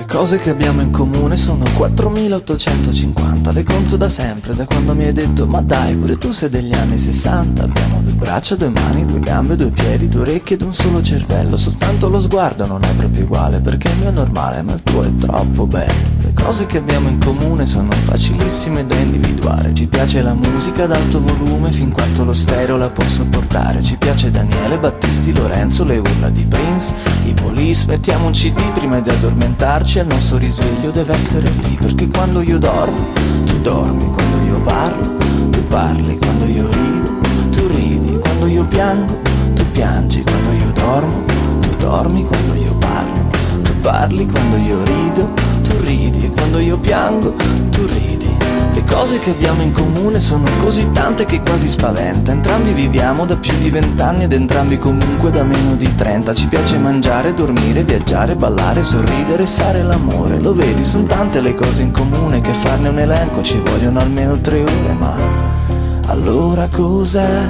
cose che abbiamo in comune sono 4850, le conto da sempre, da quando mi hai detto ma dai, pure tu sei degli anni 60. Abbiamo due braccia, due mani, due gambe, due piedi, due orecchie ed un solo cervello. Soltanto lo sguardo non è proprio uguale, perché il mio è normale ma il tuo è troppo bello. Le cose che abbiamo in comune sono facilissime da individuare. Ci piace la musica ad alto volume fin quanto lo stereo la può sopportare. Ci piace Daniele, Battisti, Lorenzo, le urla di Prince, i Police. Mettiamo un CD prima di addormentarci, al nostro risveglio deve essere lì. Perché quando io dormo, tu dormi. Quando io parlo, tu parli. Quando io rido, tu ridi. Quando io piango, tu piangi. Quando io dormo, tu dormi. Quando io parlo, tu parli. Quando io rido, tu ridi. E quando io piango, tu ridi. Le cose che abbiamo in comune sono così tante che quasi spaventa. Entrambi viviamo da più di 20 anni ed entrambi comunque da meno di 30. Ci piace mangiare, dormire, viaggiare, ballare, sorridere e fare l'amore. Lo vedi, sono tante le cose in comune che farne un elenco ci vogliono almeno 3 ore. Ma allora cos'è?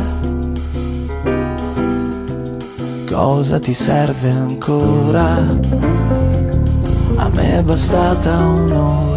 Cosa ti serve ancora? A me è bastata un'ora.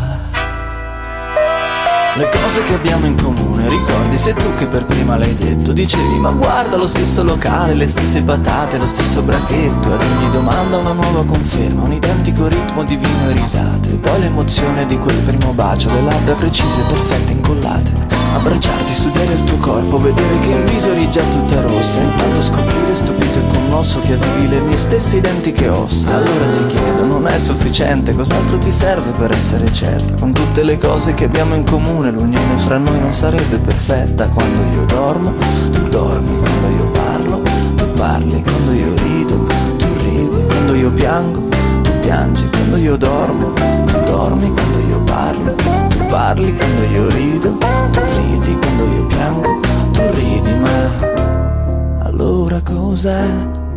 Le cose che abbiamo in comune, ricordi, sei tu che per prima l'hai detto. Dicevi ma guarda lo stesso locale, le stesse patate, lo stesso brachetto. Ad ogni domanda una nuova conferma, un identico ritmo di vino e risate. Poi l'emozione di quel primo bacio, le labbra precise, perfette, incollate. Abbracciarti, studiare il tuo corpo, vedere che in viso eri già tutta rossa. Intanto scoprire stupito e commosso che avevi le mie stesse identiche ossa. Allora ti chiedo, non è sufficiente, cos'altro ti serve per essere certa? Con tutte le cose che abbiamo in comune, l'unione fra noi non sarebbe perfetta. Quando io dormo, tu dormi. Quando io parlo, tu parli. Quando io rido, tu ridi. Quando io piango, tu piangi. Quando io dormo, tu dormi. Quando io parlo, tu parli. Quando io rido, tu ridi. Quando io piango, tu ridi. Ma allora cos'è?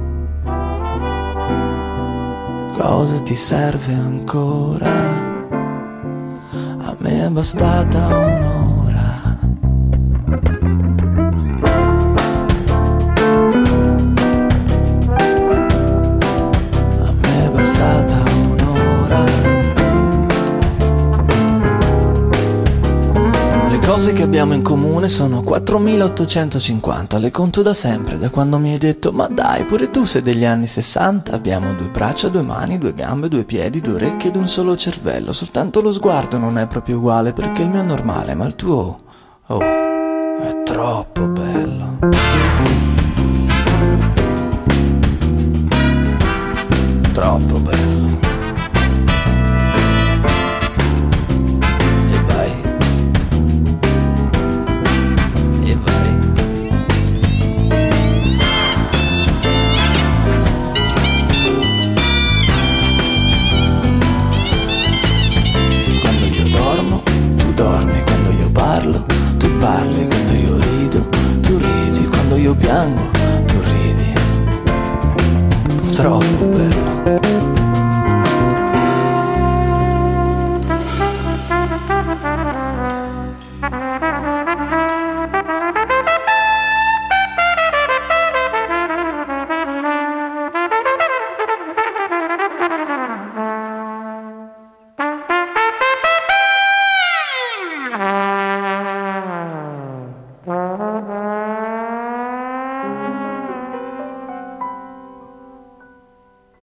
Cosa ti serve ancora? A me è bastata un'ora. A me è bastata un'ora. Le cose che abbiamo in comune sono 4850, le conto da sempre, da quando mi hai detto ma dai, pure tu sei degli anni 60. Abbiamo due braccia, due mani, due gambe, due piedi, due orecchie ed un solo cervello. Soltanto lo sguardo non è proprio uguale, perché il mio è normale ma il tuo, oh, è troppo bello. Troppo bello.